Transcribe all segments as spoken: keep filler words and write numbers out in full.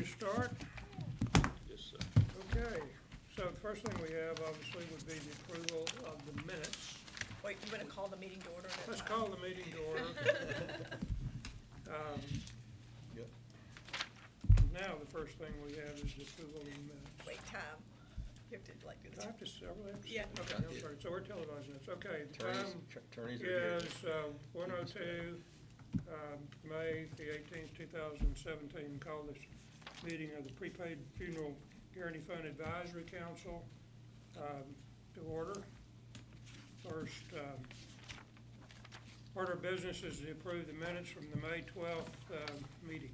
start? Yes, sir. Okay, so the first thing we have obviously would be the approval of the minutes. Wait, you gonna call the meeting to order? at that Let's time? call the meeting to order. Um, Yep. Now, the first thing we have is the approval of the minutes. Wait, time. You have to like do Do this. I have to, s- I really have to? s- Yeah. Okay, I'm sorry, so we're televising this, okay. the Attorneys, time tr- attorneys are here. is uh, one oh two, um, May the eighteenth, two thousand seventeen. Call this meeting of the Prepaid Funeral Guarantee Fund Advisory Council um, to order. First, um, order of business is to approve the minutes from the May twelfth um, meeting.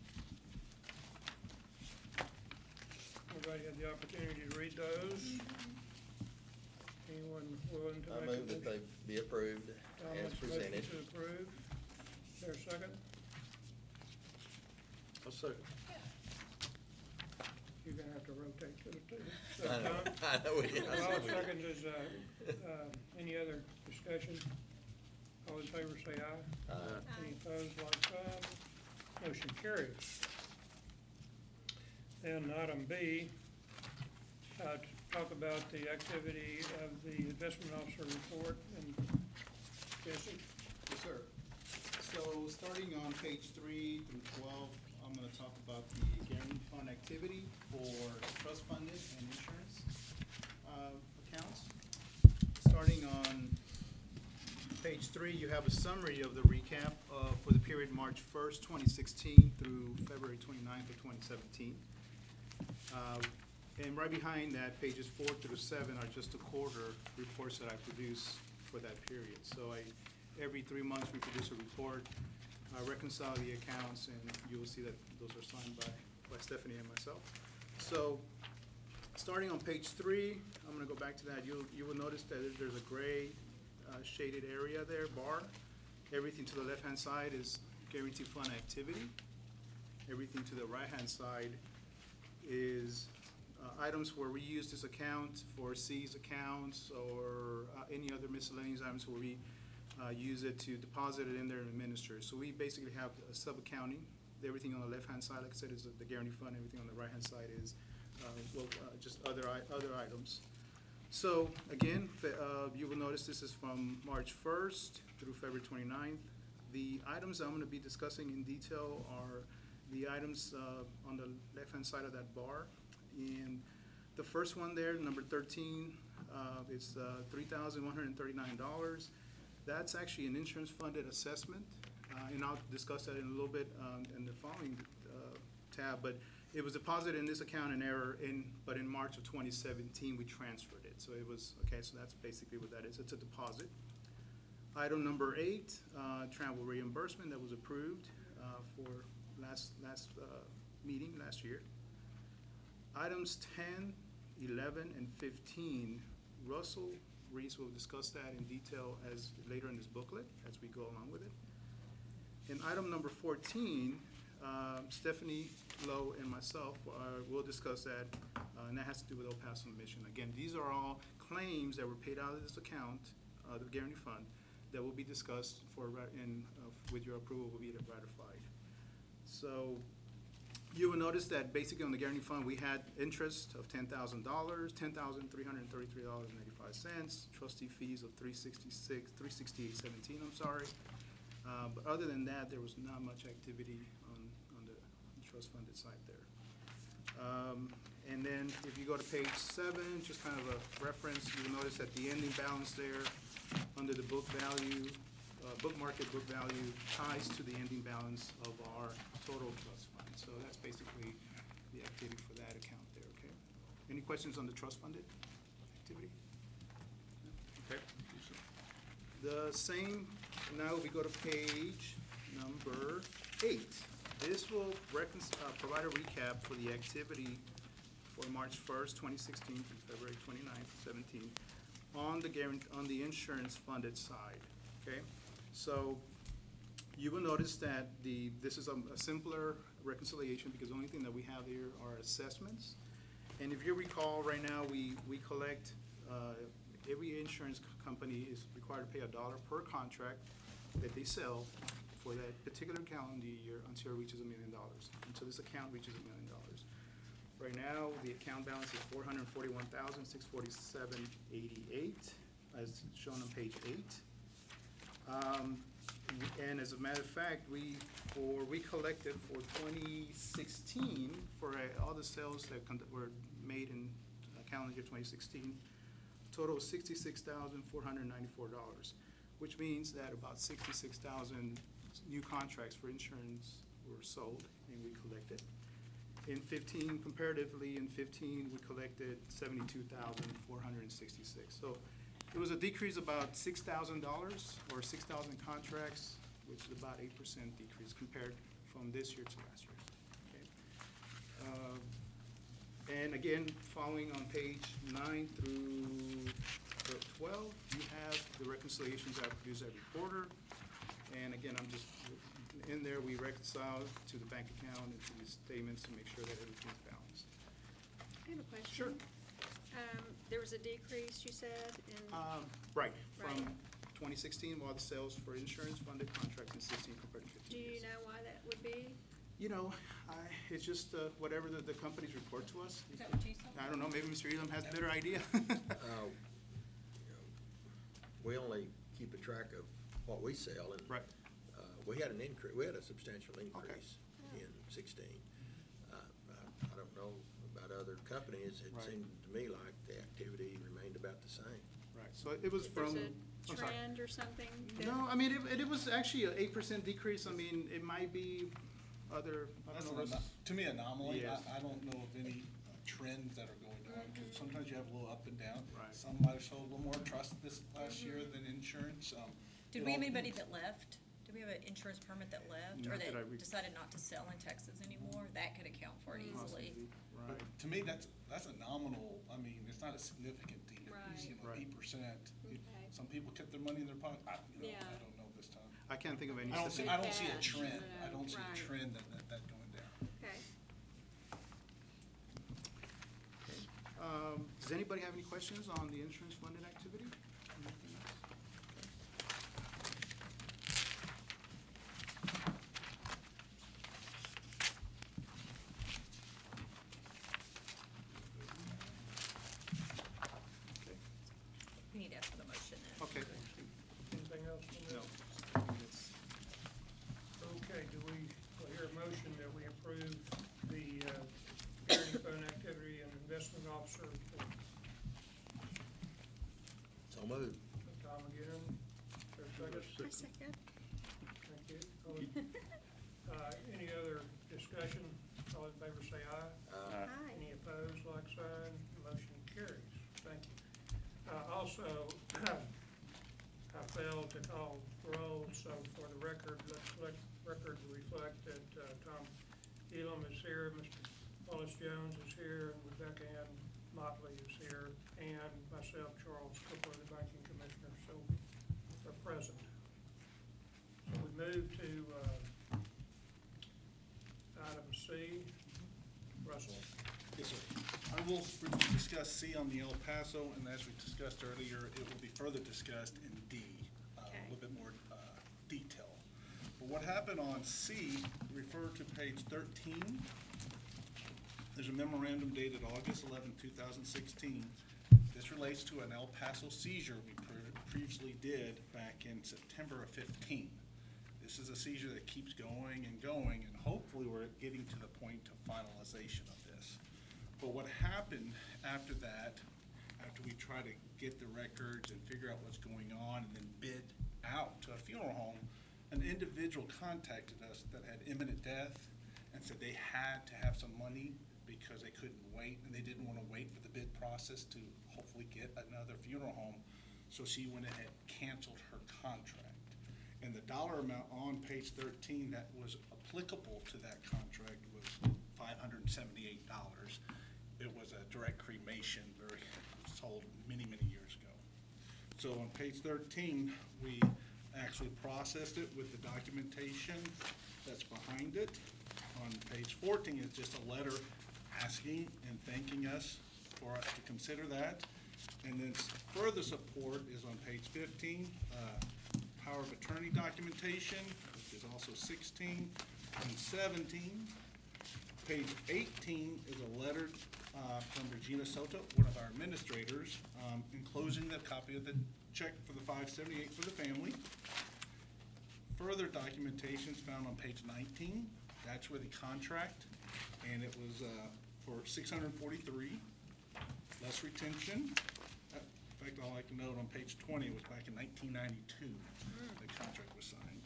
Everybody had the opportunity to read those? Anyone willing to I make a move that motion? they be approved I'll as make a motion presented. to approve. Is there a second? A second. You're gonna have to rotate to the two. I So, know, Tom? I know we did. All second is, uh, uh, any other discussion? All in favor say aye. Aye. Any opposed, like sign. Motion carries. Then item B, uh, to talk about the activity of the investment officer report, and Jesse? Yes, sir. So starting on page three through twelve, I'm gonna talk about the guarantee fund activity for trust funded and insurance uh, accounts. Starting on page three, you have a summary of the recap uh, for the period March first, twenty sixteen through February twenty-ninth of twenty seventeen. Uh, And right behind that, pages four through seven are just the quarter reports that I produce for that period. So I, every three months, we produce a report, uh, reconcile the accounts, and you will see that those are signed by, by Stephanie and myself. So, starting on page three, I'm gonna go back to that. You'll, you will notice that there's a gray uh, shaded area there, bar. Everything to the left-hand side is guarantee fund activity. Everything to the right-hand side is uh, items where we use this account for seized accounts or uh, any other miscellaneous items where we uh, use it to deposit it in there and administer. So we basically have a sub-accounting. Everything on the left-hand side, like I said, is the guarantee fund. Everything on the right-hand side is uh, well, uh, just other i- other items. So again, fe- uh, you will notice this is from March first through February twenty-ninth. The items I'm going to be discussing in detail are the items uh, on the left-hand side of that bar. And the first one there, number thirteen, uh, is uh, three thousand one hundred thirty-nine dollars. That's actually an insurance-funded assessment, uh, and I'll discuss that in a little bit um, in the following uh, tab. But it was deposited in this account in error, in, but in March of twenty seventeen, we transferred it. So it was, okay, so that's basically what that is. It's a deposit. Item number eight, uh, travel reimbursement that was approved uh, for last, last uh, meeting last year. Items ten, eleven, and fifteen, Russell Reese will discuss that in detail as, later in this booklet, as we go along with it. And item number fourteen, uh, Stephanie Lowe and myself uh, will discuss that, uh, and that has to do with El Paso Mission. Again, these are all claims that were paid out of this account, uh, the guarantee fund, that will be discussed for, ra- and uh, with your approval will be ratified. So, you will notice that basically on the guarantee fund, we had interest of ten thousand dollars, ten thousand three hundred thirty-three dollars and eighty-five cents, trustee fees of three sixty-six, three sixty-eight seventeen, I'm sorry. Uh, but other than that, there was not much activity on, on the trust funded side there. Um, and then if you go to page seven, just kind of a reference, you'll notice that the ending balance there, under the book value, uh, book market book value ties to the ending balance of our total trust fund. So that's basically the activity for that account there, okay? Any questions on the trust funded activity? Okay. The same, now we go to page number eight. This will recon, uh, provide a recap for the activity for March first, twenty sixteen through February twenty-ninth, seventeen, on the guarantee, on the insurance funded side, okay? So you will notice that the, this is a, a simpler reconciliation because the only thing that we have here are assessments. And if you recall, right now, we, we collect, uh, every insurance c- company is required to pay a dollar per contract that they sell for that particular calendar year until it reaches a million dollars, until this account reaches a million dollars. Right now, the account balance is four hundred forty-one thousand, six forty-seven eighty-eight, as shown on page eight. Um, and as a matter of fact, we, for, we collected for twenty sixteen, for uh, all the sales that con- were made in uh, calendar year twenty sixteen, total of sixty-six thousand, four hundred ninety-four dollars, which means that about sixty-six thousand new contracts for insurance were sold and we collected. In fifteen, comparatively, in fifteen, we collected seventy-two thousand, four hundred sixty-six. So it was a decrease about six thousand dollars or six thousand contracts, which is about eight percent decrease compared from this year to last year. Okay. Uh, And again, following on page nine through twelve, you have the reconciliations I produce every quarter. And again, I'm just, in there, we reconcile to the bank account and to the statements to make sure that everything's balanced. I have a question. Sure. Um, there was a decrease, you said, in, Um, Right, from Right. twenty sixteen, while the sales for insurance-funded contracts in sixteen compared to do fifteen. you yes. know why that would be? You know, I, it's just uh, whatever the, the companies report to us. Is that what you saw? I don't know, maybe Mister Elam has a better idea. Uh, you know, We only keep a track of what we sell, and Right. uh, we had an increase, we had a substantial increase in sixteen. Uh, I I don't know about other companies, it Right. seemed to me like the activity remained about the same. Right, so it was If there's from. a I'm sorry. trend or something? that- No, I mean, it, it was actually an eight percent decrease. I mean, it might be other, I That's don't an know. ano- to me anomaly. Yes. I, I don't know of any uh, trends that are going on, because sometimes you have a little up and down. Right. Some might have showed a little more trust this last year than insurance. Um, Did it we have all- anybody that left? Did we have an insurance permit that left? Or Not that I that re- decided not to sell in Texas anymore? That could account for it easily. Possibly, But Right. to me, that's, that's a nominal, I mean, it's not a significant decrease, you know, Right. eight percent. Okay. Some people kept their money in their pocket. I, you know, Yeah. I don't know this time. I can't think of any. I don't see, specific- I don't see a Cash, trend. I uh, don't see a right. trend that, that, that going down. Okay. Um, does anybody have any questions on the insurance funded activity? Anything else? Okay. We need to ask for the motion then. Okay. Anything else on No. this? Okay, do we, we'll hear a motion that we approve the uh, Guarantee Fund activity and investment officer report. So moved. Tom again, is there a second? I second. Thank you. All in- Uh, any other discussion? All in favor say aye. Uh, Aye. Any opposed, like sign, motion carries. Thank you. Uh, also, I failed to call roll, so for the record, let's let record reflect that, uh, Tom Elam is here, Mister Wallace Jones is here, and Rebecca Ann Motley is here, and myself, Charles Cooper, the banking commissioner, so they're present. So we move to, uh, item C. Russell? Yes, sir. I will briefly discuss C on the El Paso, and as we discussed earlier, it will be further discussed in D, uh, a Okay. little bit more uh, detail. But what happened on C, refer to page thirteen. There's a memorandum dated August eleventh, two thousand sixteen. This relates to an El Paso seizure we pre- previously did back in September of fifteen. This is a seizure that keeps going and going, and hopefully we're getting to the point of finalization of this. But what happened after that, after we try to get the records and figure out what's going on and then bid out to a funeral home, an individual contacted us that had imminent death and said they had to have some money because they couldn't wait, and they didn't want to wait for the bid process to hopefully get another funeral home. So she went ahead and canceled her contract. And the dollar amount on page thirteen that was applicable to that contract was five hundred and seventy-eight dollars. It was a direct cremation, very, sold many, many years ago. So on page thirteen, we actually processed it with the documentation that's behind it. On page fourteen is just a letter asking and thanking us for us to consider that. And then s- further support is on page fifteen, uh, power of attorney documentation, which is also sixteen, and seventeen. Page eighteen is a letter uh, from Regina Soto, one of our administrators, um, enclosing the copy of the check for the five seventy-eight for the family. Further documentation is found on page nineteen. That's where the contract, and it was uh, for six hundred forty-three, less retention. Uh, In fact, I'd like to note on page twenty, it was back in nineteen ninety-two, the contract was signed.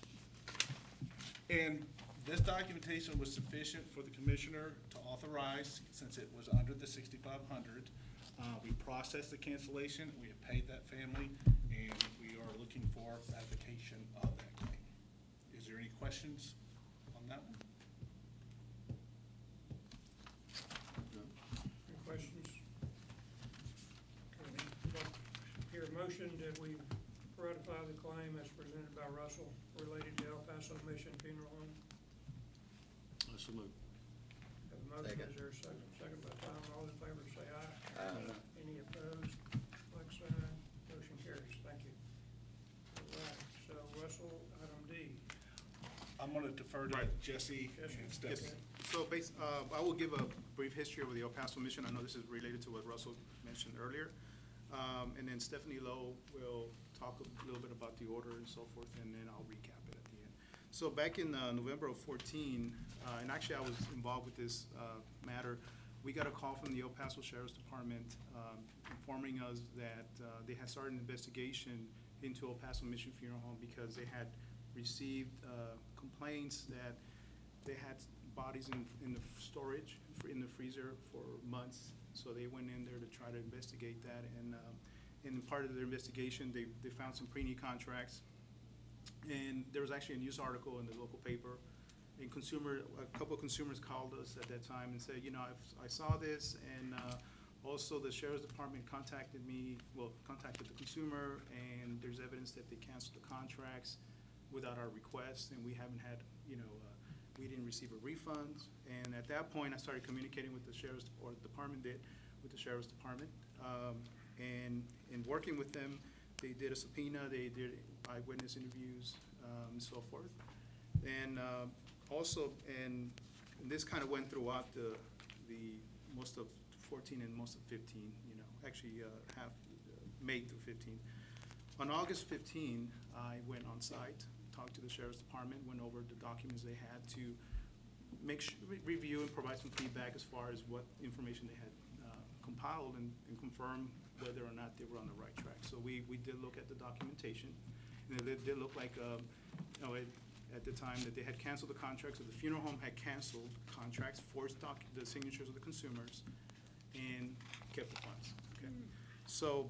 And this documentation was sufficient for the commissioner to authorize, since it was under the sixty-five hundred. Uh, we processed the cancellation, we have paid that family, and we are looking for ratification of that claim. Is there any questions on that one? Any questions? Okay, Hear a motion that we ratify the claim as presented by Russell related to El Paso Mission Funeral Home. So moved. Have a motion, Second. is there a second? Second by Tom, all in favor say aye. Aye. Any opposed? Like sign, motion carries, thank you. All right, so Russell, item D. I'm gonna defer to Right. Jesse Jesse. and Yes, Stephanie. so base, uh, I will give a brief history of the El Paso mission. I know this is related to what Russell mentioned earlier. Um, and then Stephanie Lowe will talk a little bit about the order and so forth, and then I'll recap it at the end. So back in, uh, November of fourteen, uh, and actually I was involved with this, uh, matter, we got a call from the El Paso Sheriff's Department, um, informing us that, uh, they had started an investigation into El Paso Mission Funeral Home because they had received, uh, complaints that they had bodies in, in the storage, in the freezer for months. So they went in there to try to investigate that, and, um, in part of their investigation, they, they found some pre-need contracts. And there was actually a news article in the local paper, and consumer, a couple of consumers called us at that time and said, you know, I've, I saw this, and, uh, also the sheriff's department contacted me, well, contacted the consumer, and there's evidence that they canceled the contracts without our request, and we haven't had, you know, uh, we didn't receive a refund. And at that point, I started communicating with the sheriff's, or the department did, with the sheriff's department. Um, and in working with them, they did a subpoena, they did eyewitness interviews, um, and so forth. And, uh, also, and this kind of went throughout the, the, most of fourteen and most of fifteen, you know, actually, uh, half, uh, May through fifteen. On August fifteenth, I went on site, talked to the sheriff's department, went over the documents they had to make sure, review and provide some feedback as far as what information they had uh, compiled, and, and confirm whether or not they were on the right track. So we, we did look at the documentation, and it did look like, um, you know, it, at the time that they had canceled the contracts, or the funeral home had canceled contracts, forced doc, the signatures of the consumers, and kept the funds, okay? So,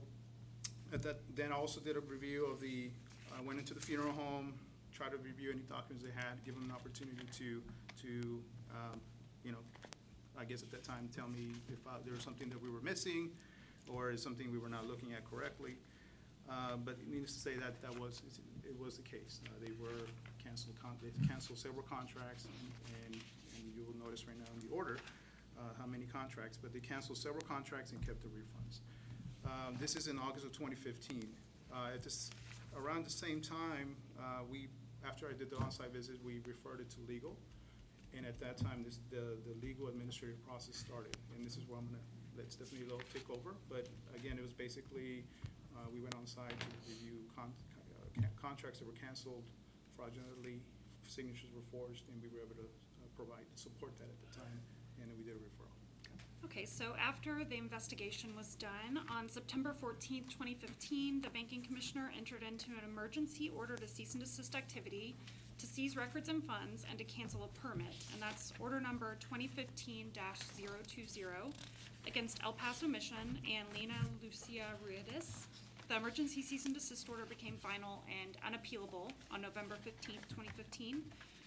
at that, then I also did a review of the, I went into the funeral home, tried to review any documents they had, give them an opportunity to, to, um, you know, I guess at that time, tell me if uh, there was something that we were missing, or is something we were not looking at correctly. Uh, but needless to say that that was, it was the case. Uh, they were canceled, con they canceled several contracts, and, and, and you will notice right now in the order, uh, how many contracts, but they canceled several contracts and kept the refunds. Um, this is in August of twenty fifteen. Uh, at this, around the same time, uh, we, after I did the on-site visit, we referred it to legal. And at that time, this, the, the legal administrative process started. And this is where I'm gonna let Stephanie Lowe take over. But again, it was basically, uh, we went on site to review con uh, contracts that were canceled fraudulently, signatures were forged, and we were able to uh, provide, support that at the time, and then we did a referral. Okay, so after the investigation was done, on September fourteenth, twenty fifteen, the banking commissioner entered into an emergency order to cease and desist activity, to seize records and funds, and to cancel a permit, and that's order number twenty fifteen dash zero two zero against El Paso Mission and Lena Lucia Ruiz. The emergency cease and desist order became final and unappealable on November fifteenth, twenty fifteen.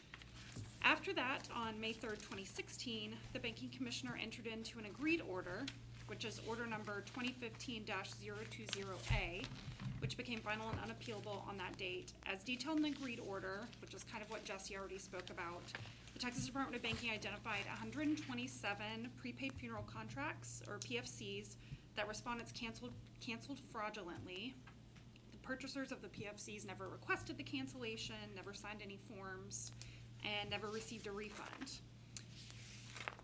After that, on May third, twenty sixteen, the banking commissioner entered into an agreed order, which is order number twenty fifteen dash zero two zero A, which became final and unappealable on that date. As detailed in the agreed order, which is kind of what Jesse already spoke about, the Texas Department of Banking identified one hundred twenty-seven prepaid funeral contracts, or P F Cs, that respondents canceled, canceled fraudulently. The purchasers of the P F Cs never requested the cancellation, never signed any forms, and never received a refund.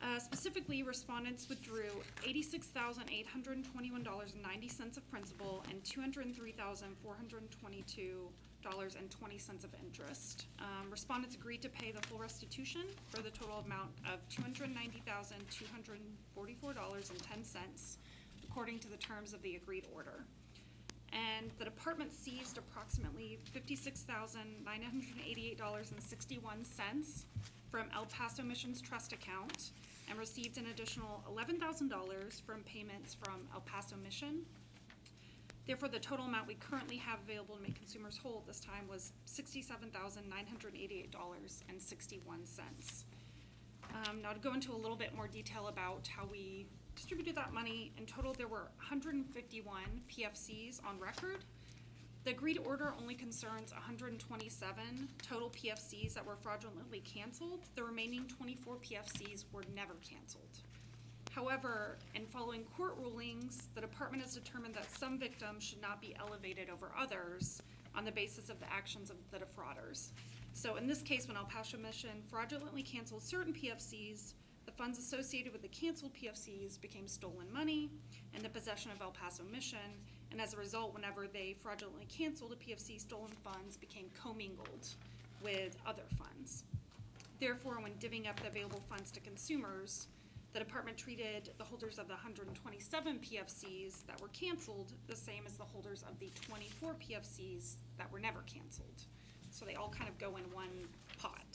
Uh, specifically, respondents withdrew eighty-six thousand eight hundred and twenty-one dollars and ninety cents of principal and two hundred and three thousand four hundred and twenty-two dollars and twenty cents of interest. Um, respondents agreed to pay the full restitution for the total amount of two hundred and ninety thousand two hundred and forty-four dollars and ten cents, according to the terms of the agreed order. And the department seized approximately fifty-six thousand nine hundred and eighty-eight dollars and sixty-one cents from El Paso Missions Trust account, and received an additional eleven thousand dollars from payments from El Paso Mission. Therefore, the total amount we currently have available to make consumers whole at this time was sixty-seven thousand nine hundred eighty-eight dollars and sixty-one cents. Um, now to go into a little bit more detail about how we distributed that money, in total there were one hundred fifty-one P F Cs on record. The agreed order only concerns one hundred twenty-seven total P F Cs that were fraudulently canceled. The remaining twenty-four P F Cs were never canceled. However, in following court rulings, the department has determined that some victims should not be elevated over others on the basis of the actions of the defrauders. So in this case, when El Paso Mission fraudulently canceled certain P F Cs, the funds associated with the canceled P F Cs became stolen money in the possession of El Paso Mission, and as a result, whenever they fraudulently canceled a P F C, stolen funds became commingled with other funds. Therefore, when divvying up the available funds to consumers, the department treated the holders of the one hundred twenty-seven P F Cs that were canceled the same as the holders of the twenty-four P F Cs that were never canceled. So they all kind of go in one pot.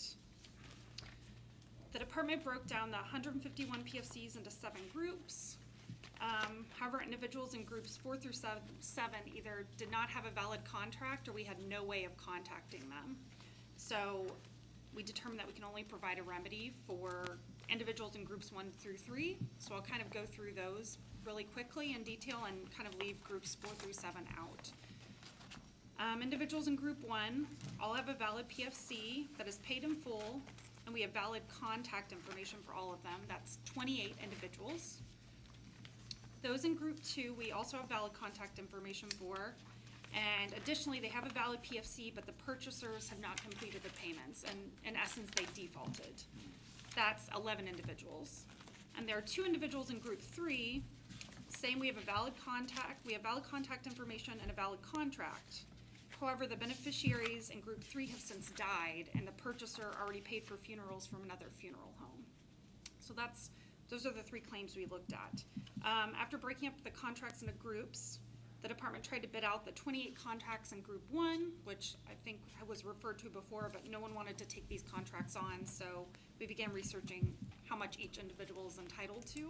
The department broke down the one hundred fifty-one P F Cs into seven groups. Um, however, individuals in groups four through seven, seven either did not have a valid contract or we had no way of contacting them. So we determined that we can only provide a remedy for individuals in groups one through three. So I'll kind of go through those really quickly in detail and kind of leave groups four through seven out. Um, individuals in group one all have a valid P F C that is paid in full, and we have valid contact information for all of them. That's twenty-eight individuals. Those in group two, we also have valid contact information for, and additionally, they have a valid P F C, but the purchasers have not completed the payments, and in essence, they defaulted. That's eleven individuals. And there are two individuals in group three, same, we have a valid contact, we have valid contact information and a valid contract. However, the beneficiaries in group three have since died, and the purchaser already paid for funerals from another funeral home. So that's, those are the three claims we looked at. Um, after breaking up the contracts into groups, the department tried to bid out the twenty-eight contracts in group one, which I think was referred to before, but no one wanted to take these contracts on, so we began researching how much each individual is entitled to.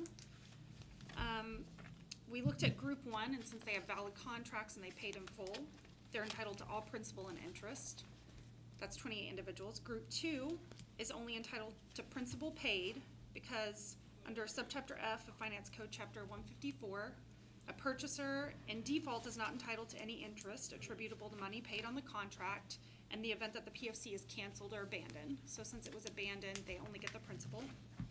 Um, we looked at group one, and since they have valid contracts and they paid in full, they're entitled to all principal and interest. That's twenty-eight individuals. Group two is only entitled to principal paid because under subchapter F of Finance Code Chapter one fifty-four, a purchaser in default is not entitled to any interest attributable to money paid on the contract in the event that the P F C is canceled or abandoned. So since it was abandoned, they only get the principal.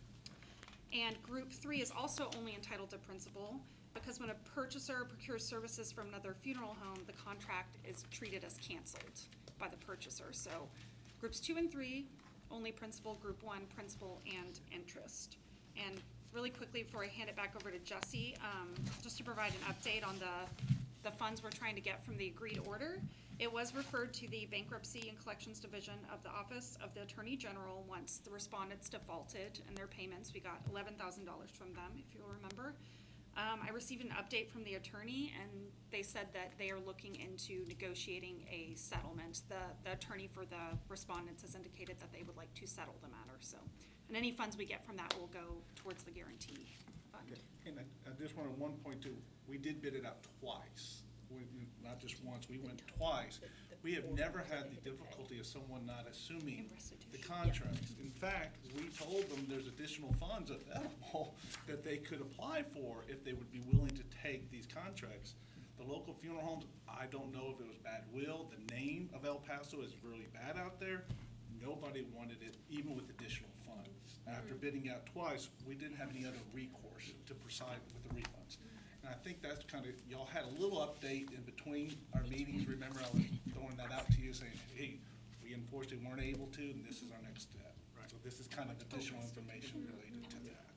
And group three is also only entitled to principal because when a purchaser procures services from another funeral home, the contract is treated as canceled by the purchaser. So groups two and three, only principal. Group one, principal and interest. And really quickly before I hand it back over to Jesse, um, just to provide an update on the, the funds we're trying to get from the agreed order. It was referred to the Bankruptcy and Collections Division of the Office of the Attorney General once the respondents defaulted in their payments. We got eleven thousand dollars from them, if you'll remember. Um, I received an update from the attorney, and they said that they are looking into negotiating a settlement. The, the attorney for the respondents has indicated that they would like to settle the matter. So, and any funds we get from that will go towards the guarantee fund. Okay. And I, I just wanted one point too, we did bid it out twice, we, not just once, we went twice. We have never had the difficulty of someone not assuming the contracts. In fact, we told them there's additional funds available that they could apply for if they would be willing to take these contracts. The local funeral homes, I don't know if it was bad will, the name of El Paso is really bad out there. Nobody wanted it, even with additional funds. After bidding out twice, we didn't have any other recourse to preside with the refunds. And I think that's kind of, y'all had a little update in between our meetings. Remember, I was throwing that out to you saying, hey, we unfortunately weren't able to, and this is our next step. So this is kind of additional information related to that.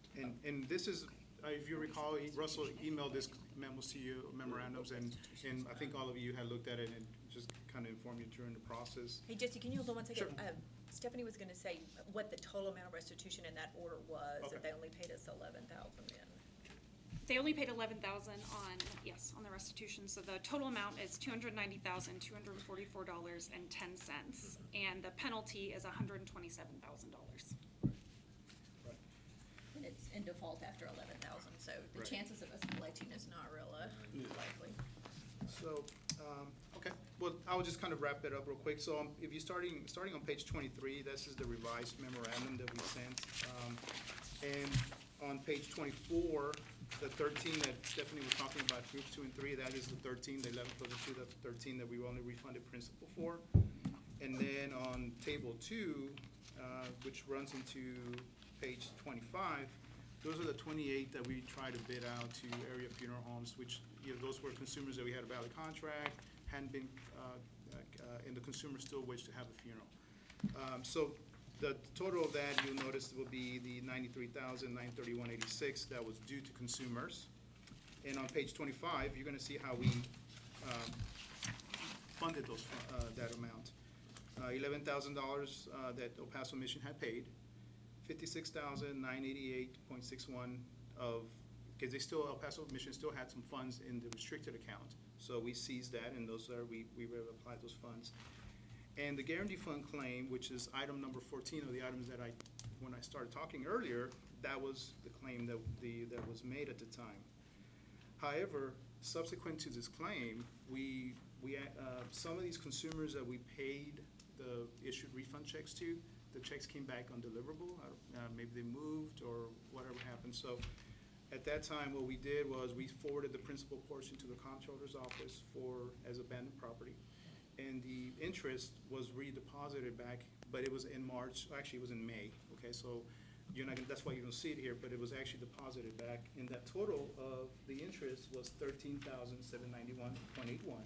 And, and this is, uh, if you recall, he- Russell emailed this memos to you, memorandums, and, and I think all of you had looked at it and just kind of informed you during the process. Hey, Jesse, can you hold on one second? Sure. Um, Stephanie was gonna say what the total amount of restitution in that order was, Okay. that they only paid us eleven thousand in. They only paid eleven thousand on, yes, on the restitution, so the total amount is two hundred ninety thousand, two hundred forty-four dollars and ten cents. And the penalty is hundred and twenty-seven thousand dollars. Right. And it's in default after eleven thousand, so the Right. chances of us collecting is not real uh, likely. So, um, okay, well, I'll just kind of wrap it up real quick. So, um, if you're starting, starting on page twenty-three, this is the revised memorandum that we sent. Um, and on page twenty-four, the thirteen that Stephanie was talking about, groups two and three, that is the thirteen, the eleven plus the two, that's the thirteen that we only refunded principal for. And then on table two, uh, which runs into page twenty-five, those are the twenty-eight that we try to bid out to area funeral homes, which, you know, those were consumers that we had a valid contract, hadn't been, uh, uh, and the consumer still wished to have a funeral. Um, so the total of that, you'll notice, will be the ninety-three thousand nine thirty-one eighty-six that was due to consumers. And on page twenty-five, you're gonna see how we, um, funded those, fu- uh, that amount. Uh, eleven thousand dollars, uh, that El Paso Mission had paid, fifty-six thousand nine eighty-eight point six one of, because they still, El Paso Mission still had some funds in the restricted account. So we seized that, and those are, we, we will apply those funds. And the guarantee fund claim, which is item number fourteen of the items that I, when I started talking earlier, that was the claim that the, that was made at the time. However, subsequent to this claim, we, we, uh, some of these consumers that we paid the issued refund checks to, the checks came back undeliverable, uh, maybe they moved or whatever happened. So at that time, what we did was we forwarded the principal portion to the comptroller's office for, as abandoned property. And the interest was redeposited back, but it was in March, actually it was in May, okay? So you're not gonna, that's why you don't see it here, but it was actually deposited back. And that total of the interest was thirteen thousand seven ninety-one point eight one.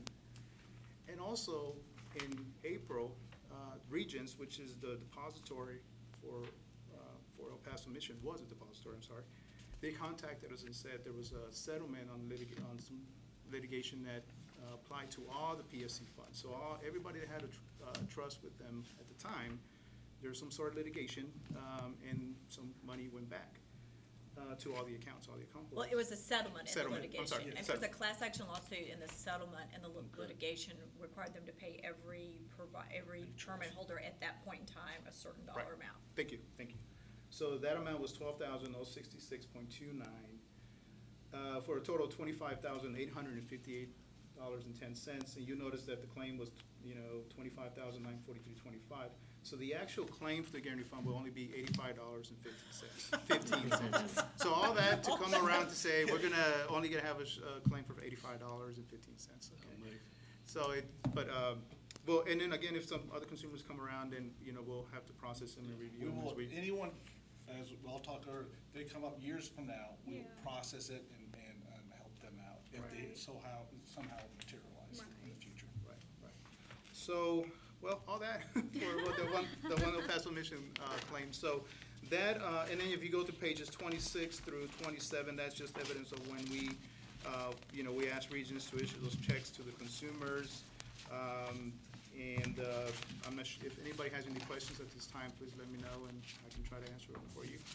And also in April, uh, Regents, which is the depository for, uh, for El Paso Mission, was a depository, I'm sorry. They contacted us and said there was a settlement on litig, on some litigation that uh, applied to all the P S C funds. So all, everybody that had a tr- uh, trust with them at the time, there's some sort of litigation, um, and some money went back uh, to all the accounts, all the account Well, holders. it was a settlement in the Settlement, I'm litigation. sorry, And it was a settlement. class action lawsuit, and the settlement and the lit- litigation required them to pay every provi- every permit holder at that point in time a certain Right. dollar amount. Thank you, thank you. So that amount was twelve thousand oh sixty-six point two nine, uh, for a total of twenty-five thousand eight hundred and fifty-eight dollars and ten cents. And you notice that the claim was, you know, twenty-five thousand nine forty-three twenty-five. So the actual claim for the guarantee fund will only be eighty-five dollars and fifty cents, fifteen cents. So all that to come around to say, we're gonna, only gonna have a, sh- uh claim for eighty-five dollars and fifteen cents, okay? So it, but, um, well, and then again, if some other consumers come around, then, you know, we'll have to process them and We review them as will, we. anyone, as I'll talk, or they come up years from now, we'll Yeah. process it and, and, and help them out if they Right. somehow, somehow materialize in the Right. future. Right, right. So, well, all that for what the one, the one El Paso Mission, uh, claim. So that, uh, and then if you go to pages twenty-six through twenty-seven, that's just evidence of when we, uh, you know, we asked Regions to issue those checks to the consumers. Um, and, uh, I'm not sure, if anybody has any questions at this time, please let me know and I can try to answer them for you.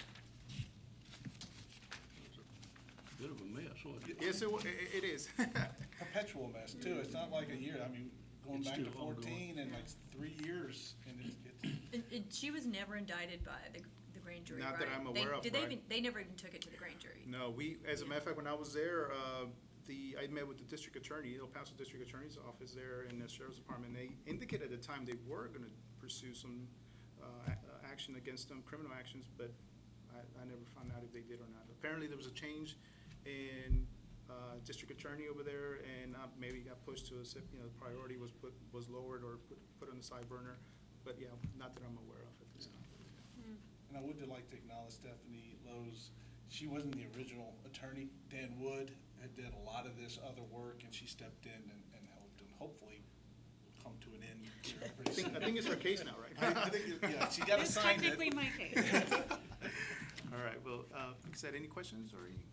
Bit of a mess, wasn't it? Yes, it, wa- i- it is. Perpetual mess too, it's not like a year, I mean, going It's back to still ongoing. fourteen and like three years, and it's, it's, And, and she was never indicted by the, the grand jury, right? Not that I'm They- aware of, Did they right. even, they never even took it to the grand jury? No, we, as a matter of fact, when I was there, uh, the, I met with the district attorney, El Paso District Attorney's Office there and the Sheriff's Department. They indicated at the time they were gonna pursue some, uh, a- uh, action against them, criminal actions, but I, I never found out if they did or not. Apparently, there was a change in, uh, district attorney over there, and, uh, maybe got pushed to a, sep- you know, priority was put, was lowered or put, put on the side burner. But yeah, not that I'm aware of at this time. and I would like to acknowledge Stephanie Lowe's, she wasn't the original attorney, Dan Wood had did a lot of this other work, and she stepped in and, and helped, and hopefully will come to an end here I pretty soon. think, I think it's our case now, I, right? I think, it- yeah, she got It's assigned it. technically my case. All right, well, uh, like I said, any questions or? any-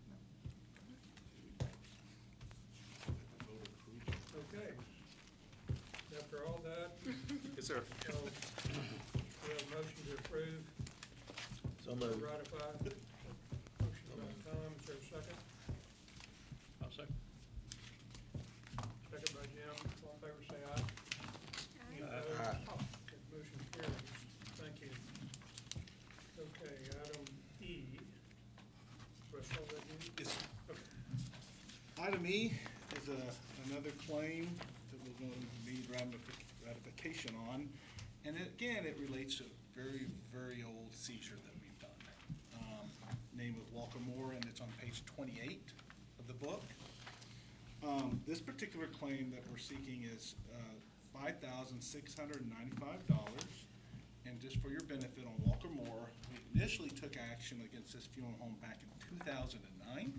Okay. After all that, Yes, sir. so we have a motion to approve, So moved. ratify. Motion by Tom, is there a second? I'll second. Second by Jim, all in favor say aye. Any Aye. opposed? Aye. Okay, motion carries, thank you. Okay, item E. What's all that you? Yes, Okay. Item E is a, another claim that we're going to need ratific- ratification on. And it- again, it relates to a very, very old seizure that we've done. Um, Name of Walker Moore, and it's on page twenty-eight of the book. Um, This particular claim that we're seeking is uh, five thousand six hundred ninety-five dollars. And just for your benefit on Walker Moore, we initially took action against this funeral home back in two thousand nine.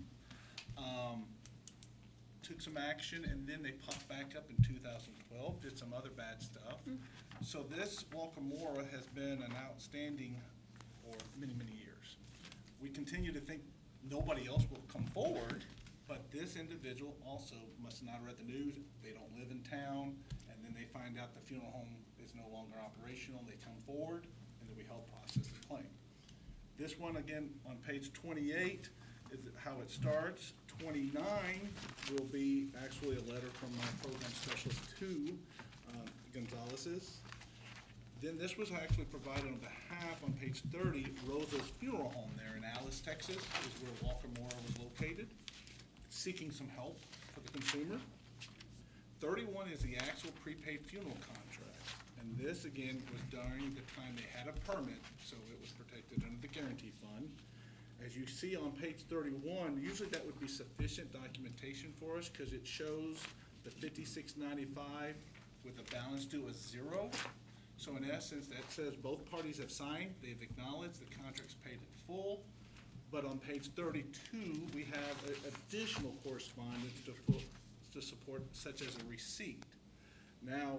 Um, took some action, and then they popped back up in two thousand twelve, did some other bad stuff. So this Walker Moore has been an outstanding for many, many years. We continue to think nobody else will come forward, but this individual also must not have read the news, they don't live in town, and then they find out the funeral home is no longer operational, they come forward, and then we help process the claim. This one, again, on page twenty-eight, is how it starts. twenty-nine will be actually a letter from my program specialist to um, Gonzalez's. Then this was actually provided on behalf, on page thirty, Rosa's Funeral Home there in Alice, Texas, is where Walker Moore was located, seeking some help for the consumer. thirty-one is the actual prepaid funeral contract. And this, again, was during the time they had a permit, so it was protected under the guarantee fund. As you see on page thirty-one, usually that would be sufficient documentation for us because it shows the fifty-six ninety-five with a balance due of zero. So in essence, that says both parties have signed, they've acknowledged the contract's paid in full. But on page thirty-two, we have a- additional correspondence to, fu- to support, such as a receipt. Now,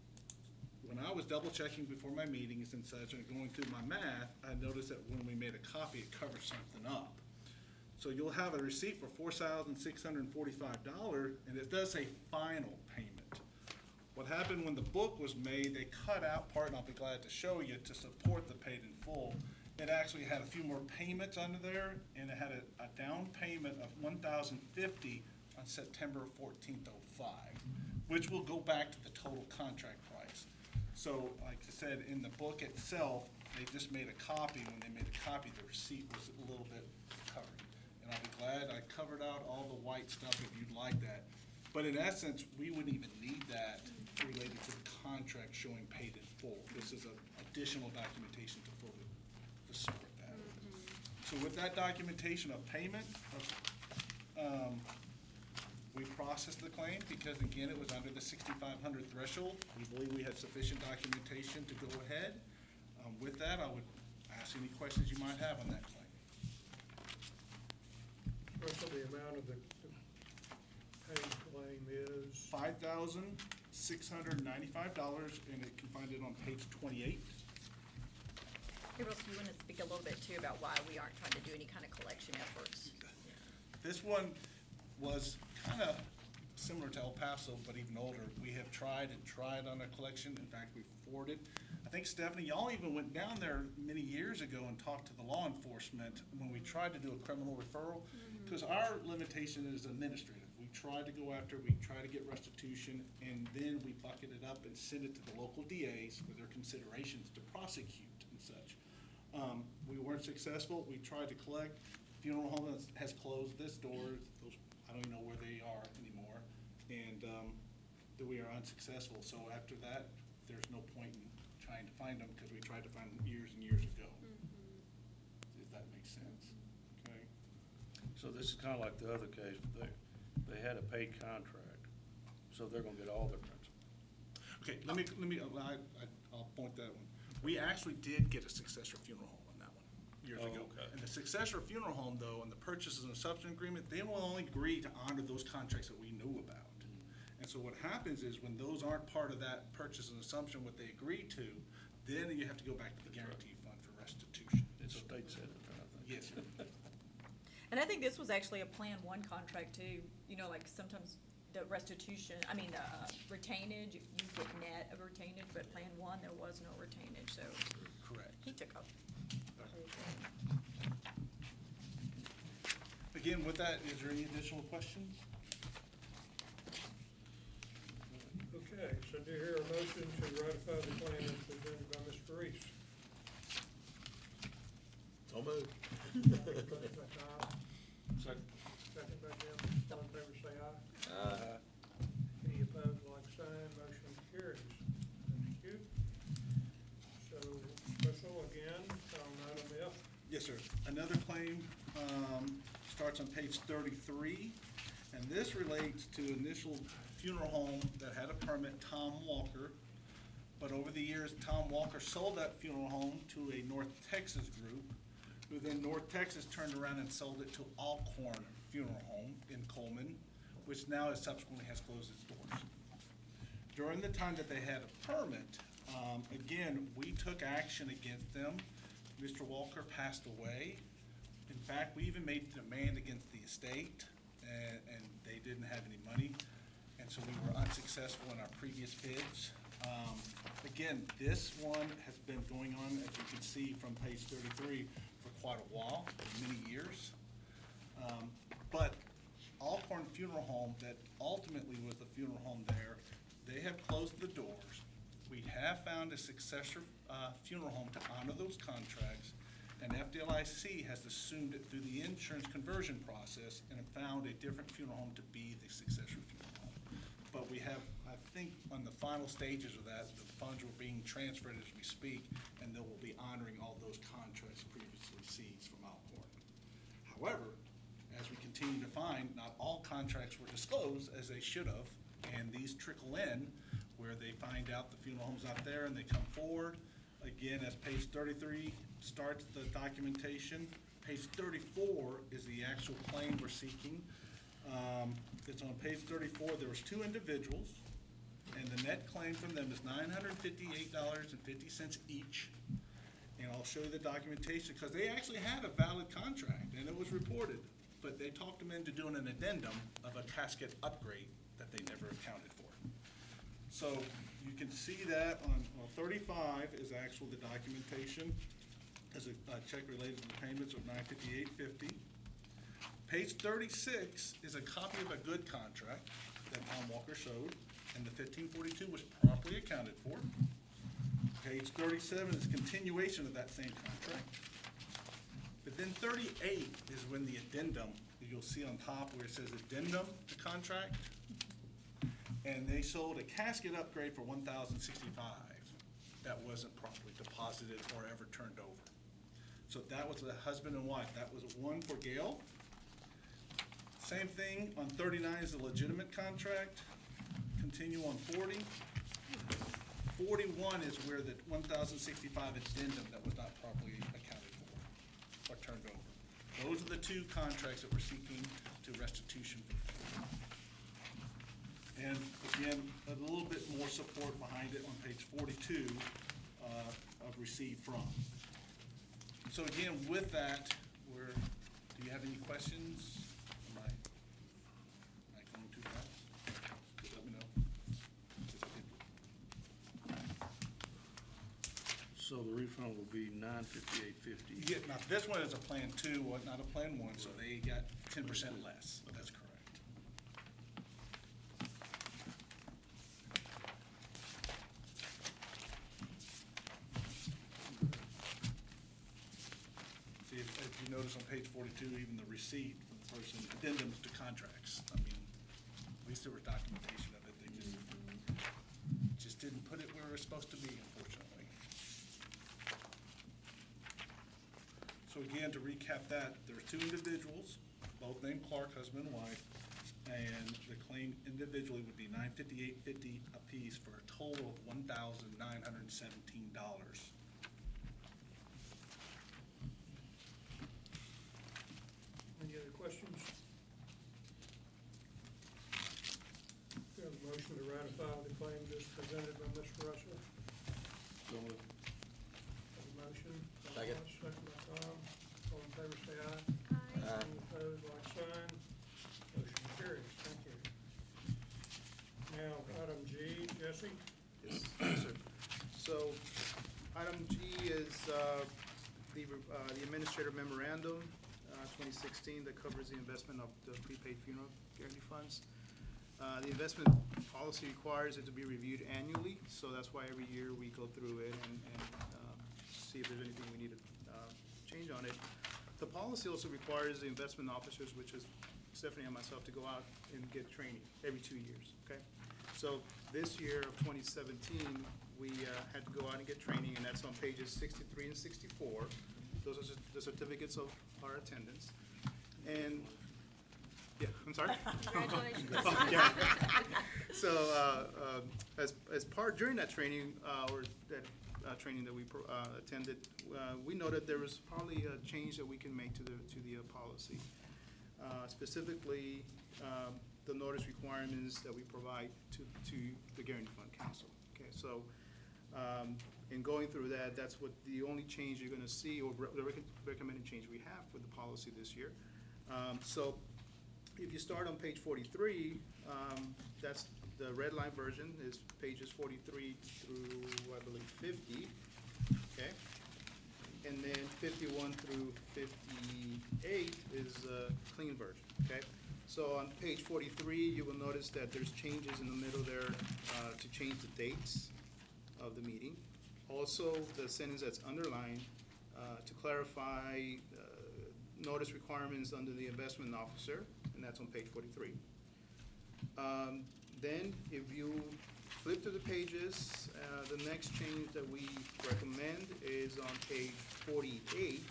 when I was double checking before my meetings and such and going through my math, I noticed that when we made a copy, it covered something up. So you'll have a receipt for four thousand six hundred and forty-five dollars, and it does say final payment. What happened when the book was made, they cut out part, and I'll be glad to show you, to support the paid in full. It actually had a few more payments under there, and it had a, a down payment of one thousand fifty dollars on September fourteenth oh five, which will go back to the total contract price. So, like I said, in the book itself, they just made a copy. When they made a copy, the receipt was a little bit covered. And I'll be glad I covered out all the white stuff if you'd like that. But in essence, we wouldn't even need that related to the contract showing paid in full. This is a additional documentation to fully to support that. So with that documentation of payment, um, we processed the claim because, again, it was under the sixty-five hundred threshold. We believe we had sufficient documentation to go ahead. Um, With that, I would ask any questions you might have on that claim. What's the amount of the the paid claim is? Five thousand six hundred ninety-five dollars, and it can find it on page twenty-eight. Hey, Russell, you want to speak a little bit too about why we aren't trying to do any kind of collection efforts? This one was kind of similar to El Paso, but even older. We have tried and tried on a collection. In fact, we've forwarded. I think, Stephanie, y'all even went down there many years ago and talked to the law enforcement when we tried to do a criminal referral. Because our limitation is administrative. We try to go after, we try to get restitution, and then we bucket it up and send it to the local D As for their considerations to prosecute and such. Um, we weren't successful. We tried to collect. Funeral home has, has closed this door. Those, I don't even know where they are anymore. And, um, that we are unsuccessful. So after that, there's no point in trying to find them because we tried to find them years and years ago. If that makes sense, okay? So this is kinda like the other case, they, they had a paid contract, so they're gonna get all their principal. Okay, let me, let me, I, I, I'll point that one. We actually did get a successor funeral home on that one years Oh, ago. okay. And the successor funeral home, though, and the purchases and substitute agreement, they will only agree to honor those contracts that we knew about. And so what happens is when those aren't part of that purchase and assumption, what they agreed to, then you have to go back to the guarantee fund for restitution. The state said it, I Yes, sir. And I think this was actually a Plan One contract too, you know, like sometimes the restitution, I mean, uh, retainage, you you get net of retainage, but Plan One, there was no retainage, so Correct. he took up. Again, with that, is there any additional questions? Okay, so do you hear a motion to ratify the plan as presented by Mister Reese? So moved. Motion by Tom, Second. second by Jim. All in favor, say aye. Uh, Any opposed, like sign, motion carries. Thank you. So, special again, on item F. Yes, sir. Another claim um, starts on page thirty-three, and this relates to initial funeral home that had a permit, Tom Walker. But over the years, Tom Walker sold that funeral home to a North Texas group, who then North Texas turned around and sold it to Alcorn Funeral Home in Coleman, which now has subsequently has closed its doors. During the time that they had a permit, um, again, we took action against them. Mister Walker passed away. In fact, we even made a demand against the estate, and, and they didn't have any money. And so we were unsuccessful in our previous bids. Um, again, this one has been going on, as you can see from page thirty-three, for quite a while, many years. Um, but Alcorn Funeral Home, that ultimately was the funeral home there, they have closed the doors. We have found a successor uh, funeral home to honor those contracts, and F D L I C has assumed it through the insurance conversion process and have found a different funeral home to be the successor funeral home. But we have, I think, on the final stages of that, the funds are being transferred as we speak, and they will be honoring all those contracts previously seized from Alcorn. However, as we continue to find, not all contracts were disclosed as they should have, and these trickle in where they find out the funeral home's out there and they come forward. Again, as page thirty-three starts the documentation, page thirty-four is the actual claim we're seeking. Um, it's on page thirty-four. There was two individuals, and the net claim from them is nine hundred fifty-eight dollars and fifty cents each. And I'll show you the documentation, because they actually had a valid contract, and it was reported, but they talked them into doing an addendum of a casket upgrade that they never accounted for. So you can see that on, well, thirty-five is actual the documentation, as a, a check related to the payments of nine fifty-eight fifty. Page thirty-six is a copy of a good contract that Tom Walker showed, and the fifteen forty-two was properly accounted for. Page thirty-seven is continuation of that same contract. But then thirty-eight is when the addendum, you'll see on top where it says addendum to contract. And they sold a casket upgrade for one thousand sixty-five that wasn't properly deposited or ever turned over. So that was a husband and wife. That was one for Gail. Same thing on thirty-nine is a legitimate contract. Continue on forty. forty-one is where the one thousand sixty-five addendum that was not properly accounted for or turned over. Those are the two contracts that we're seeking to restitution for. And again, a little bit more support behind it on page forty-two uh, of received from. So again, with that, we're, do you have any questions? Am I, am I going too fast? Just let me know. Just hit- So the refund will be nine fifty-eight fifty. Yeah, now this one is a plan two, what- not a plan one, so they got ten percent less. That's correct. See, if if you notice on page forty-two, even the receipt from the person, addendums to contracts. I mean, at least there was documentation of it. They just, just didn't put it where it was supposed to be, unfortunately. So again, to recap that, there were two individuals, both named Clark, husband and wife, and the claim individually would be nine fifty-eight fifty apiece for a total of one thousand nine hundred seventeen dollars. Any other questions? We have a motion to ratify the claims as presented by Mister Russell. So moved. Have a motion. by Second. Ross, Second by Tom. All in favor, say aye. Aye. Aye. Any opposed, like sign. Motion carries. Thank you. Now, item G, Jesse. Yes, yes, sir. So, item G is, uh, the, uh, the administrator memorandum, uh, twenty sixteen, that covers the investment of the prepaid funeral guarantee funds. Uh, the investment policy requires it to be reviewed annually, so that's why every year we go through it and, and, um, see if there's anything we need to, uh, change on it. The policy also requires the investment officers, which is Stephanie and myself, to go out and get training every two years, okay? So this year of twenty seventeen, we uh, had to go out and get training, and that's on pages sixty-three and sixty-four. Those are the certificates of our attendance. And, yeah, I'm sorry? Congratulations. Oh, yeah. So, uh, um, as, as part, during that training, uh, or that uh, training that we pro- uh, attended, uh, we noted there was probably a change that we can make to the, to the uh, policy. Uh, Specifically, um, the notice requirements that we provide to, to the Guarantee Fund Council. Okay, so, um, in going through that, that's what, the only change you're gonna see, or re- the rec- recommended change we have for the policy this year. Um, so, if you start on page forty-three, um, that's the red line version, is pages forty-three through, I believe, fifty, okay? And then fifty-one through fifty-eight is a clean version, okay? So on page forty-three, you will notice that there's changes in the middle there uh, to change the dates of the meeting. Also, the sentence that's underlined uh, to clarify uh, notice requirements under the investment officer, and that's on page forty-three. Um, Then, if you flip to the pages, uh, the next change that we recommend is on page forty-eight.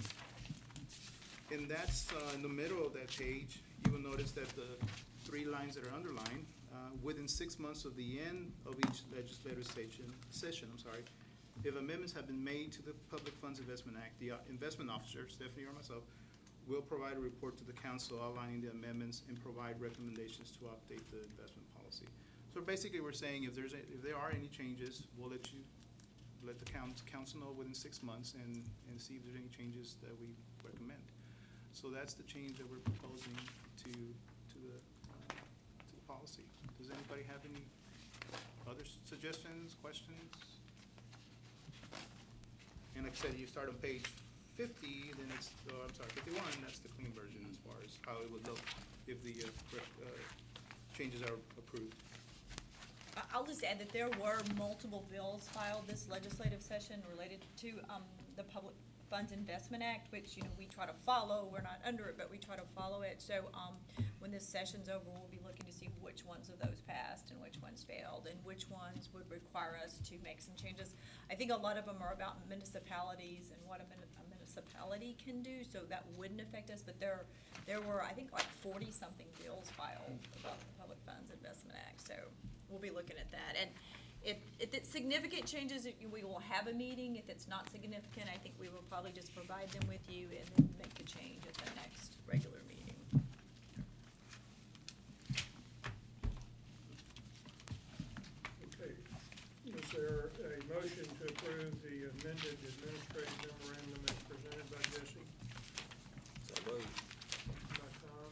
And that's uh, in the middle of that page, you will notice that the three lines that are underlined, uh, within six months of the end of each legislative session, session, I'm sorry, if amendments have been made to the Public Funds Investment Act, the uh, investment officer, Stephanie or myself, will provide a report to the council outlining the amendments and provide recommendations to update the investment policy. So basically, we're saying if there's, a- if there are any changes, we'll let you, let the coun- council know within six months and, and see if there's any changes that we recommend. So that's the change that we're proposing to, to the, uh, to the policy. Does anybody have any other suggestions, questions? And like I said, you start on page fifty, then it's, oh, I'm sorry, fifty-one, that's the clean version as far as how it would look if the, uh, rec- uh, changes are approved. I- I'll just add that there were multiple bills filed this legislative session related to um, the Public Funds Investment Act, which, you know, we try to follow. We're not under it, but we try to follow it. So um, when this session's over, we'll be looking to see which ones of those passed and which ones failed, and which ones would require us to make some changes. I think a lot of them are about municipalities and what a muni- a municipality can do, so that wouldn't affect us. But there, there were, I think, like forty-something bills filed about the Public Funds Investment Act. So we'll be looking at that. And if, if it's significant changes, it- we will have a meeting. If it's not significant, I think we will probably just provide them with you and then make the change at the next regular meeting. Okay. Is there a motion to approve the amended administrative memorandum as presented by Jesse? So moved. By Tom,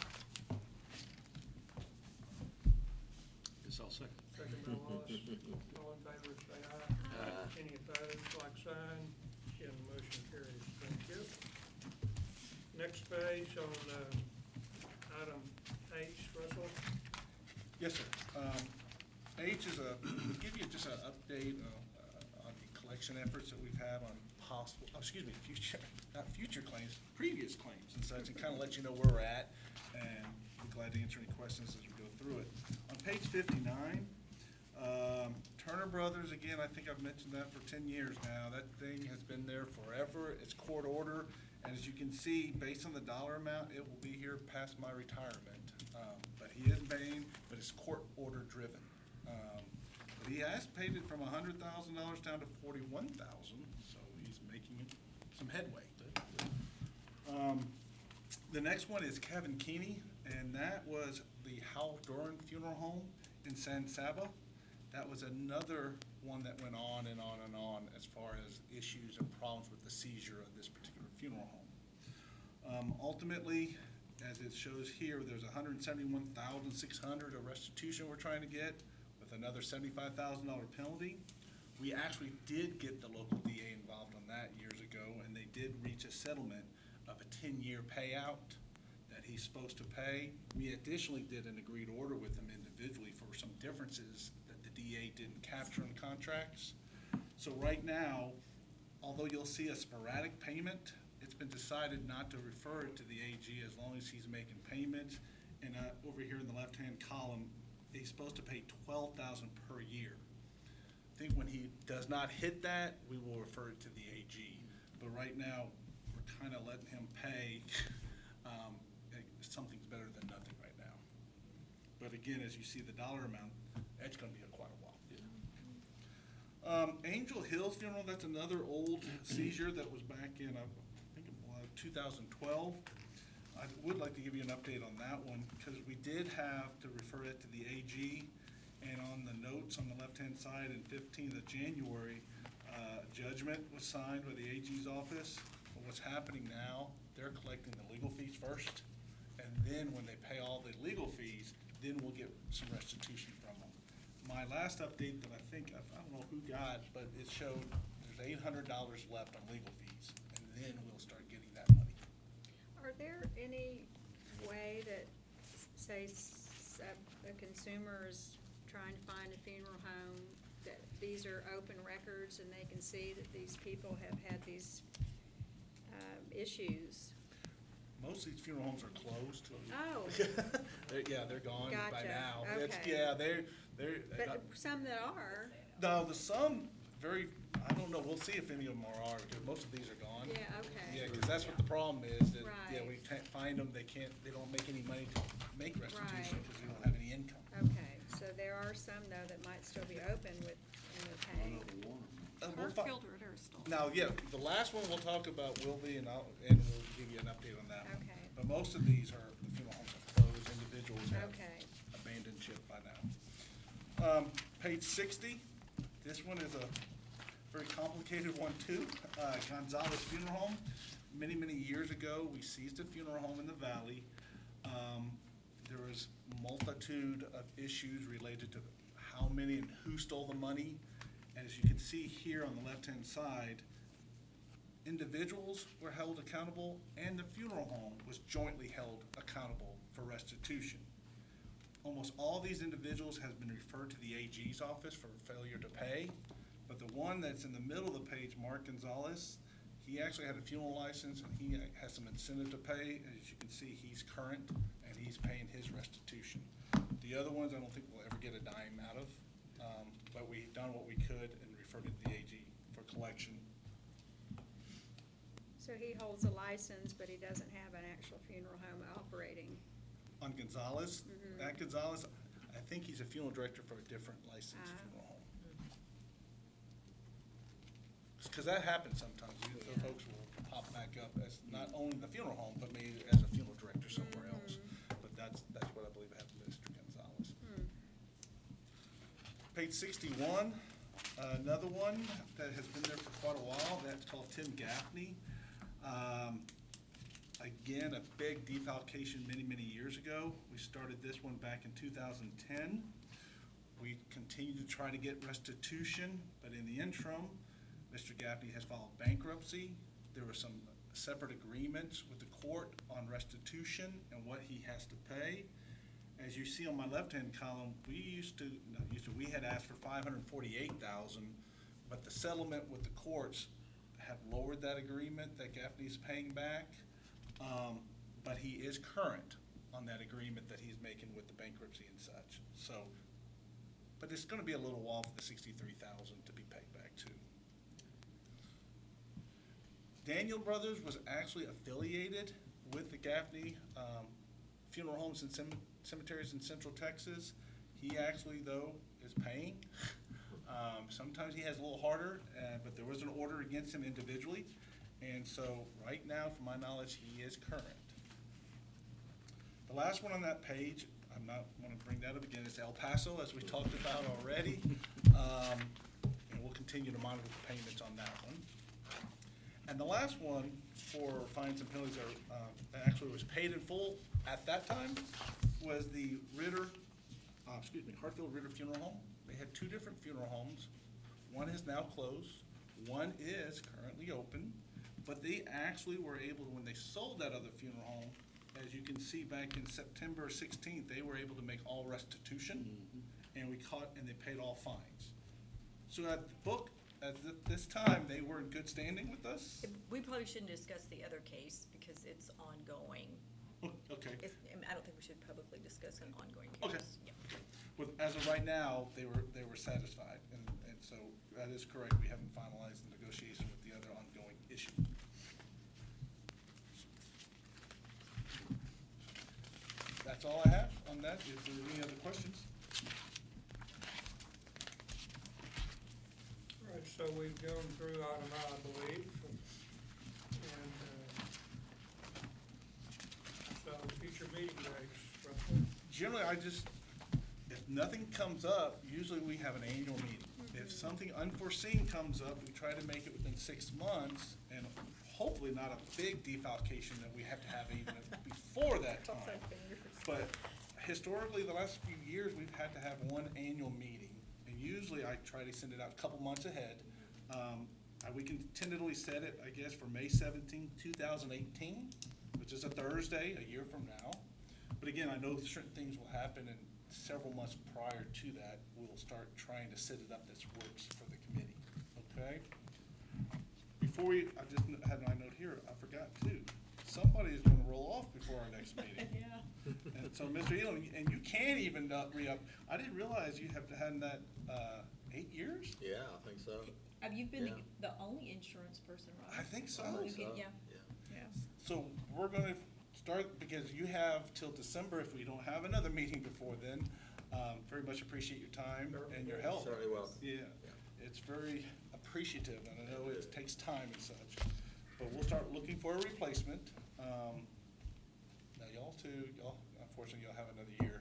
Yes, I'll second. second by Wallace. All in favor, say aye. Aye. Any opposed, like sign. Again, the motion carries. Thank you. Next page on, uh, item H, Russell. Yes, sir. Um, H is a, we'll give you just an update uh, on the collection efforts that we've had on possible, oh, excuse me, future, not future claims, previous claims and such, and kind of let you know where we're at, and be glad to answer any questions as we go through it. On page fifty-nine, um, Turner Brothers, again, I think I've mentioned that for ten years now. That thing has been there forever. It's court order, and as you can see, based on the dollar amount, it will be here past my retirement. Um, But he is paying, but it's court order driven. Um, But he has paid it from a hundred thousand dollars down to forty-one thousand, so he's making some headway. Um, The next one is Kevin Keeney, and that was the Hal Doran Funeral Home in San Saba. That was another one that went on and on and on as far as issues and problems with the seizure of this particular funeral home. Um, ultimately, as it shows here, there's one hundred seventy-one thousand six hundred of restitution we're trying to get with another seventy-five thousand dollar penalty. We actually did get the local D A involved on that years ago, and they did reach a settlement of a ten-year payout that he's supposed to pay. We additionally did an agreed order with him individually for some differences that the D A didn't capture in contracts. So right now, although you'll see a sporadic payment, it's been decided not to refer it to the A G as long as he's making payments. And uh, over here in the left-hand column, he's supposed to pay twelve thousand dollars per year. I think when he does not hit that, we will refer it to the A G. But right now, we're kind of letting him pay. Um, something's better than nothing right now. But again, as you see the dollar amount, that's going to be a quite a while. Um, Angel Hills Funeral, that's another old seizure that was back in, uh, I think, uh, two thousand twelve. I would like to give you an update on that one because we did have to refer it to the A G. And on the notes on the left-hand side, in fifteenth of January, uh, judgment was signed by the A G's office. But what's happening now, they're collecting the legal fees first, and then when they pay all the legal fees, then we'll get some restitution from them. My last update that I think, I don't know who got, but it showed there's eight hundred dollars left on legal fees, and then we'll start getting that money. Are there any way that, say, s- a a consumer is trying to find a funeral home, that these are open records and they can see that these people have had these um, issues? Most of these funeral homes are closed. Oh. They're- Yeah, they're gone by Gotcha. now. It's- Okay. Yeah, they're, they're. But some that are, No, the some, very, I don't know, we'll see if any of them are, are, because most of these are gone. yeah, okay. Yeah, because that's what the problem is, that, yeah, Right. we can't find them, they can't, they don't make any money to make restitution Right. because they don't have any income. Okay, so there are some though that might still be open with, and they're paying. Uh, we'll fi- Hartfield Ritter is still. Now, yeah, the last one we'll talk about will be, and I'll, and we'll give you an update on that one. Okay. But most of these are, the funeral homes are closed, individuals have Okay. abandoned ship by now. Um, page sixty, this one is a very complicated one too. Uh, Gonzalez Funeral Home. Many, many years ago, we seized a funeral home in the valley. Um, there was multitude of issues related to how many and who stole the money. And as you can see here on the left-hand side, individuals were held accountable and the funeral home was jointly held accountable for restitution. Almost all these individuals has been referred to the A G's office for failure to pay, but the one that's in the middle of the page, Mark Gonzalez, he actually had a funeral license and he has some incentive to pay. As you can see, he's current and he's paying his restitution. The other ones, I don't think we'll ever get a dime out of, um, but we've done what we could and referred it to the A G for collection. So he holds a license, but he doesn't have an actual funeral home operating. On Gonzalez, Mhm. that Gonzalez, I think he's a funeral director for a different licensed Ah. funeral home. Because that happens sometimes, you- the folks will pop back up as not only the funeral home, but maybe as a funeral director somewhere else. But that's, that's what I believe happened to Mister Gonzalez. Hmm. Page sixty-one, uh, another one that has been there for quite a while, that's called Tim Gaffney. Um, Again, a big defalcation many, many years ago. We started this one back in two thousand ten. We continue to try to get restitution, but in the interim, Mister Gaffney has filed bankruptcy. There were some separate agreements with the court on restitution and what he has to pay. As you see on my left-hand column, we used to, not used to, we had asked for five hundred forty-eight thousand dollars, but the settlement with the courts have lowered that agreement that Gaffney's paying back. Um, but he is current on that agreement that he's making with the bankruptcy and such. So, but it's gonna be a little while for the sixty-three thousand to be paid back too. Daniel Brothers was actually affiliated with the Gaffney, um, funeral homes and cem- cemeteries in Central Texas. He actually, though, is paying. Um, sometimes he has a little harder, uh, but there was an order against him individually. And so, right now, from my knowledge, he is current. The last one on that page, I'm not want to bring that up again, is El Paso, as we talked about already. Um, and we'll continue to monitor the payments on that one. And the last one for fines and penalties are, uh, actually was paid in full at that time, was the Ritter, uh, excuse me, Hartfield Ritter Funeral Home. They had two different funeral homes. One is now closed, one is currently open, but they actually were able, when they sold that other funeral home, as you can see back in September sixteenth, they were able to make all restitution, and we caught, and they paid all fines. So at the book, at th- this time, they were in good standing with us. We probably shouldn't discuss the other case because it's ongoing. Okay. It's, I mean, I don't think we should publicly discuss an ongoing Okay. case. Yeah. With, as of right now, they were, they were satisfied, and, and so that is correct, we haven't finalized the negotiation with the other ongoing issue. That's all I have on that. Is there any other questions? All right, so we've gone through item I, I believe, and, uh, so future meeting dates, roughly. Generally, I just, if nothing comes up, usually we have an annual meeting. If something unforeseen comes up, we try to make it within six months, and hopefully not a big defalcation that we have to have even before that time. But historically, the last few years, we've had to have one annual meeting, and usually I try to send it out a couple months ahead. Um, uh, we can tentatively set it, I guess, for May seventeenth, two thousand eighteen, which is a Thursday, a year from now. But again, I know certain things will happen, and several months prior to that, we'll start trying to set it up that works for the committee, okay? Before we, I just had my note here, I forgot too, somebody is gonna roll off before our next meeting. Yeah. And so, Mister Elam, and you can't even uh, re-up, I didn't realize you have to have that, uh, eight years? Yeah, I think so. Have you been the, Yeah. the only insurance person, Rob? I think so. I You think can- so, Yeah, yeah. yeah. So we're gonna start, because you have till December, if we don't have another meeting before then. Um, very much appreciate your time and your help. Certainly welcome. Yeah, it's very appreciative, and I know it takes time and such, but we'll start looking for a replacement. Um, now y'all too, y'all, unfortunately, y'all have another year.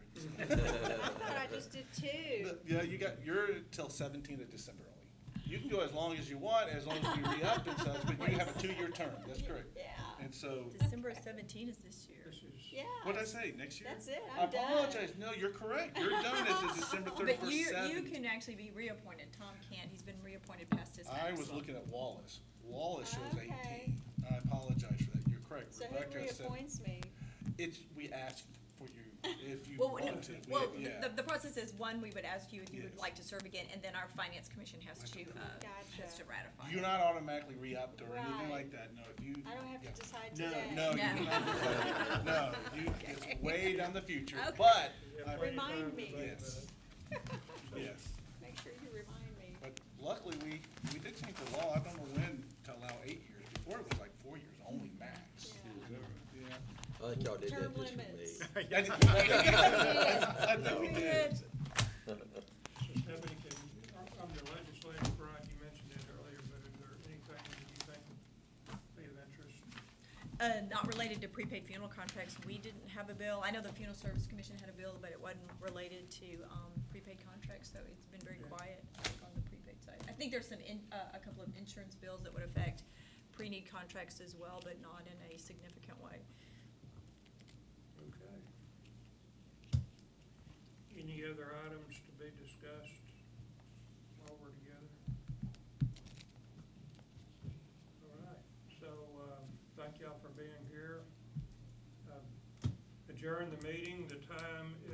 I thought I just did two. Yeah, you got, you're till seventeenth of December only. You can go as long as you want, as long as we re-up and such, but you have a two-year term, that's correct. Yeah. And so, December seventeenth is this year. This is, Yeah. what'd I say, next year? That's it, I I'm done. apologize, no, you're correct, you're done as of December But thirty-first, you, you seven. can actually be reappointed. Tom can't. He's been reappointed past his I was maximum. looking at Wallace. Wallace shows Okay. eighteen. I apologize for that, you're correct. So who Rebecca said- reappoints me? It's, we asked for you, if you Well, no, want to. We- well, yeah. the, the process is, one, we would ask you if you would Yes. like to serve again, and then our finance commission has to, uh, has Gotcha. to ratify. You're it. not automatically re-upped or anything Right. like that, no, if you. I don't have to yeah. decide No, today. no, you No. do not decide. No, you, it's way down the future, Okay. but, yeah, I- plenty of time Remind to me. think Yes. about it. yes. Make sure you remind me. But luckily, we, we did change the law, I don't know when, to allow eight years. Before it was like four years only max. Yeah. Yeah. I think y'all did Term that just for me. limits. I think- I think we No. did. So Stephanie, can, on the legislative front, you mentioned it earlier, but is there anything that you think would be of interest? Uh, not related to prepaid funeral contracts, we didn't have a bill. I know the Funeral Service Commission had a bill, but it wasn't related to, um, prepaid contracts, so it's been very Yeah. quiet I think, on the prepaid side. I think there's some in, uh, a couple of insurance bills that would affect pre-need contracts as well, but not in a significant way. Okay. Any other items to be discussed while we're together? All right, so, um, thank y'all for being here. Um, Adjourn the meeting, the time